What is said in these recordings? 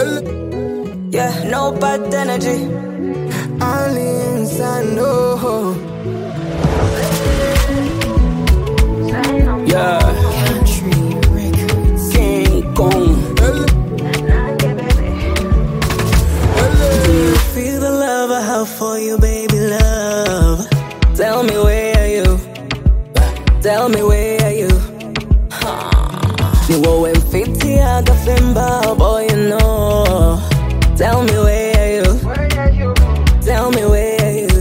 Yeah, no bad energy. Only inside, no. Yeah. King Kong. Do you feel the love I have for you, baby love? Tell me where are you? Tell me where are you? You were 50, I got fimba, boy, you know. Tell me where are you? Tell me where are you?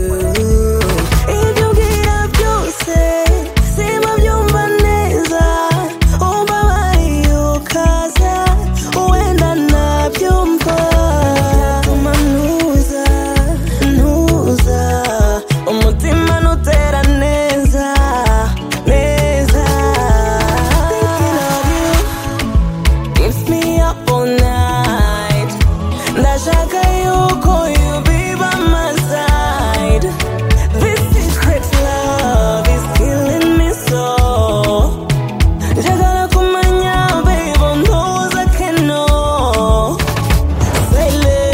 If you get up, you say, sema vyumbaneza, uba you kaza, uenda na vyumba. Tumanuza, nuza, umutima nutera neza, neza. Thinking of you keeps me up all night. Ndashaka yuko you be by my side. This secret love is killing me so. Jagala kumanya, baby, knows I can know. Say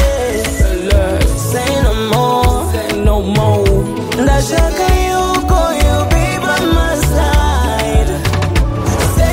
less, say no more, say no more. Ndashaka yuko you be by my side. Say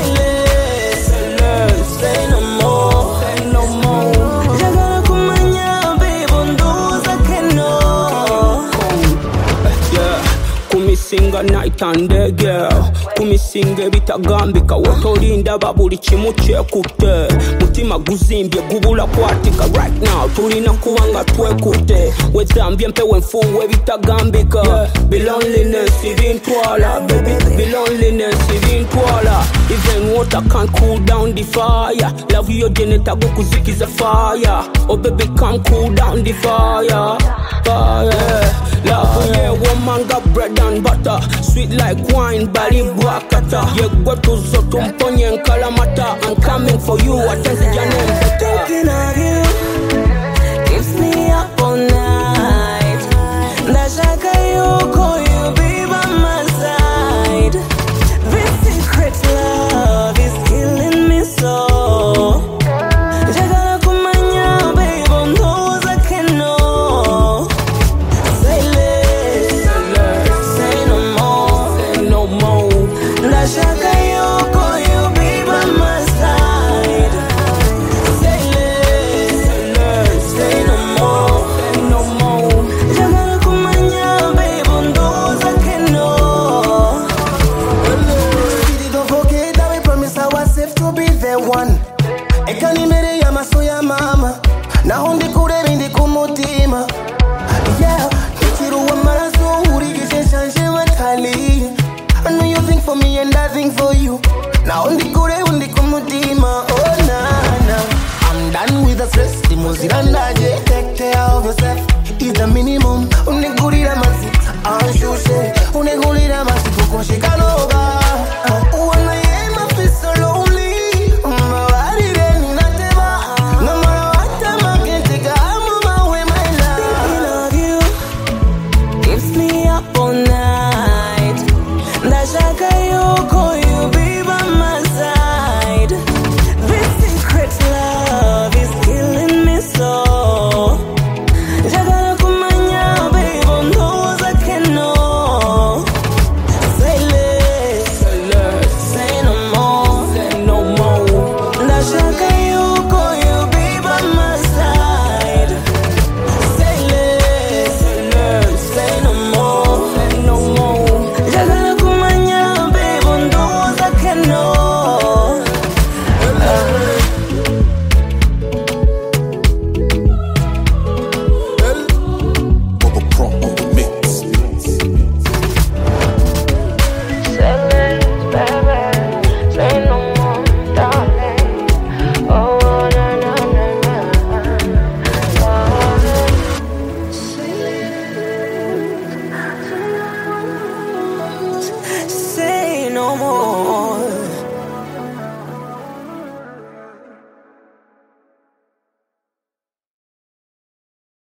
less, say no more, say no more. Jagala kumanya, baby, knows I can know. Yeah, kumisinga night and day girl, kumisinga bitagambika wotolinda babuli kimu kyekutte, mutima guzimbye gubula kwatika. Right now tulina kubanga twekutte, wezambye mpewe nfuwe bitagambika. Yeah. Loneliness ibintwala, baby, loneliness ibintwala. Even water can't cool down the fire. Love your geneta go kuzikiza fire. Oh baby, come cool down the fire, fire. Love yeah, woman got bread and butter, sweet like wine, bali bwakata. Yeah, go to zoto mponye nkalamata. I'm coming for you, atenzi janem better. Thinking of you keeps me up all night. Ndashaka yuko you be by my side. This secret love is killing me so. Jagala kumanya, baby, knows I can know. Say less, say no more, Say no more. Ndashaka yuko you be by my side. Say less, say no more, Say no more. Jagala kumanya, baby, knows I can know. Don't forget that we promised ourselves to be the one. Ekanimere ya maso ya mama, na hundi kure bindi kumutima. Yeah, nikiruwa maraso urigise shanje matali. I know you think for me and I think for you. Na hundi kure hundi kumutima. Oh na na, I'm done with the stress. The muzira ndaje